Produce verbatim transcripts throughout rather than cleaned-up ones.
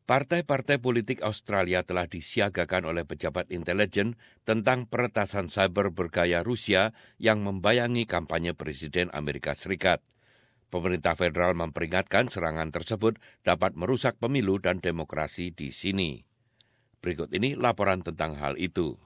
Partai-partai politik Australia telah disiagakan oleh pejabat intelijen tentang peretasan cyber bergaya Rusia yang membayangi kampanye Presiden Amerika Serikat. Pemerintah federal memperingatkan serangan tersebut dapat merusak pemilu dan demokrasi di sini. Berikut ini laporan tentang hal itu.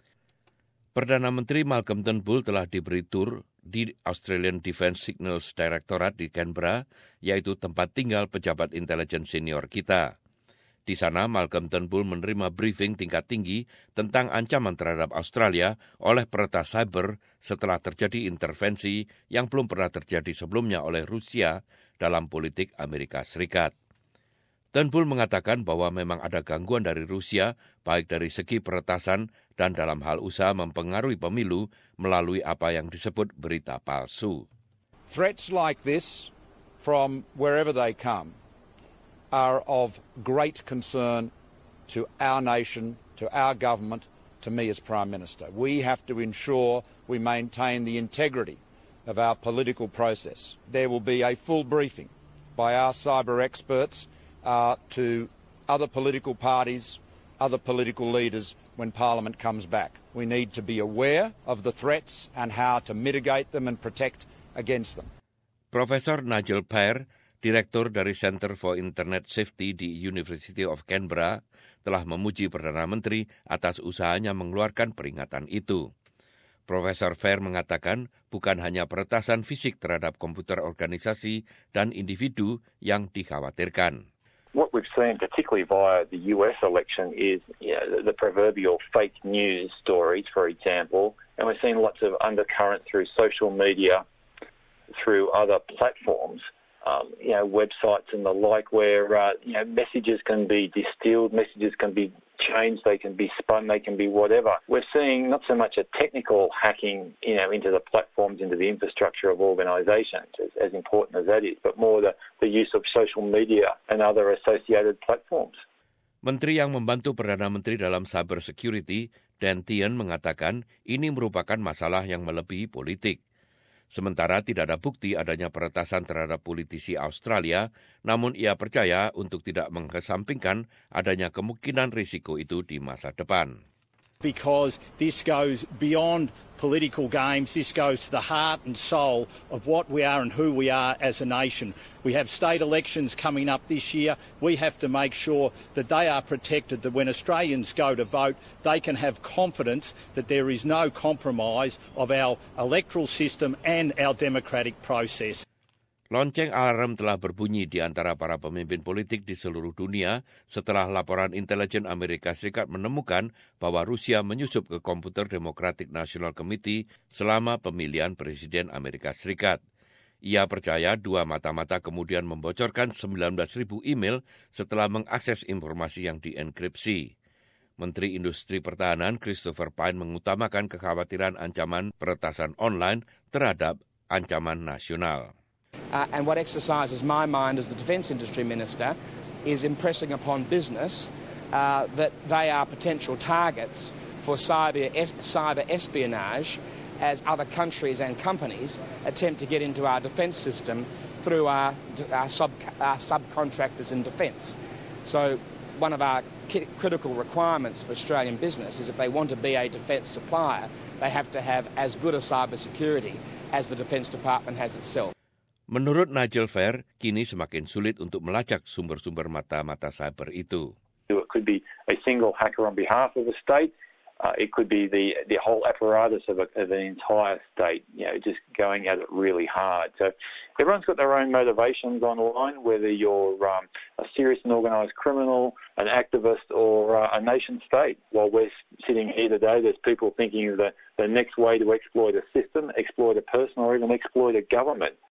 Perdana Menteri Malcolm Turnbull telah diberi tur di Australian Defence Signals Directorate di Canberra, yaitu tempat tinggal pejabat intelijen senior kita. Di sana, Malcolm Turnbull menerima briefing tingkat tinggi tentang ancaman terhadap Australia oleh peretas cyber setelah terjadi intervensi yang belum pernah terjadi sebelumnya oleh Rusia dalam politik Amerika Serikat. Turnbull mengatakan bahwa memang ada gangguan dari Rusia, baik dari segi peretasan dan dalam hal usaha mempengaruhi pemilu melalui apa yang disebut berita palsu. Threats like this, from wherever they come, are of great concern to our nation, to our government, to me as Prime Minister. We have to ensure we maintain the integrity of our political process. There will be a full briefing by our cyber experts uh, to other political parties, other political leaders when Parliament comes back. We need to be aware of the threats and how to mitigate them and protect against them. Profesor Nigel Pear, Direktur dari Center for Internet Safety di University of Canberra, telah memuji Perdana Menteri atas usahanya mengeluarkan peringatan itu. Profesor Fair mengatakan bukan hanya peretasan fisik terhadap komputer organisasi dan individu yang dikhawatirkan. What we've seen, particularly via the U S election, is you know, the proverbial fake news stories, for example, and we're seeing lots of undercurrent through social media, through other platforms. Um, you know, websites and the like where, uh, you know, messages can be distilled, messages can be changed, they can be spun, they can be whatever. We're seeing not so much a technical hacking, you know, into the platforms, into the infrastructure of organisations, as, as important as that is, but more the, the use of social media and other associated platforms. Menteri yang membantu Perdana Menteri dalam cyber security, Dan Tehan, mengatakan ini merupakan masalah yang melebihi politik. Sementara tidak ada bukti adanya peretasan terhadap politisi Australia, namun ia percaya untuk tidak mengesampingkan adanya kemungkinan risiko itu di masa depan. Because this goes beyond political games, this goes to the heart and soul of what we are and who we are as a nation. We have state elections coming up this year. We have to make sure that they are protected, that when Australians go to vote, they can have confidence that there is no compromise of our electoral system and our democratic process. Lonceng alarm telah berbunyi di antara para pemimpin politik di seluruh dunia setelah laporan intelijen Amerika Serikat menemukan bahwa Rusia menyusup ke komputer Democratic National Committee selama pemilihan Presiden Amerika Serikat. Ia percaya dua mata-mata kemudian membocorkan sembilan belas ribu email setelah mengakses informasi yang dienkripsi. Menteri Industri Pertahanan Christopher Pyne mengutamakan kekhawatiran ancaman peretasan online terhadap ancaman nasional. Uh, and what exercises my mind as the Defence Industry Minister is impressing upon business uh, that they are potential targets for cyber, es- cyber espionage as other countries and companies attempt to get into our defence system through our, our, sub, our subcontractors in defence. So one of our ki- critical requirements for Australian business is if they want to be a defence supplier, they have to have as good a cyber security as the Defence Department has itself. Menurut Nigel Fair, kini semakin sulit untuk melacak sumber-sumber mata-mata cyber itu. It could be a single hacker on behalf of a state. Uh, it could be the the whole apparatus of, a, of an entire state, you know, just going at it really hard. So everyone's got their own motivations online, whether you're um, a serious and organised criminal, an activist, or uh, a nation state. While we're sitting here today, there's people thinking of the, the next way to exploit a system, exploit a person, or even exploit a government.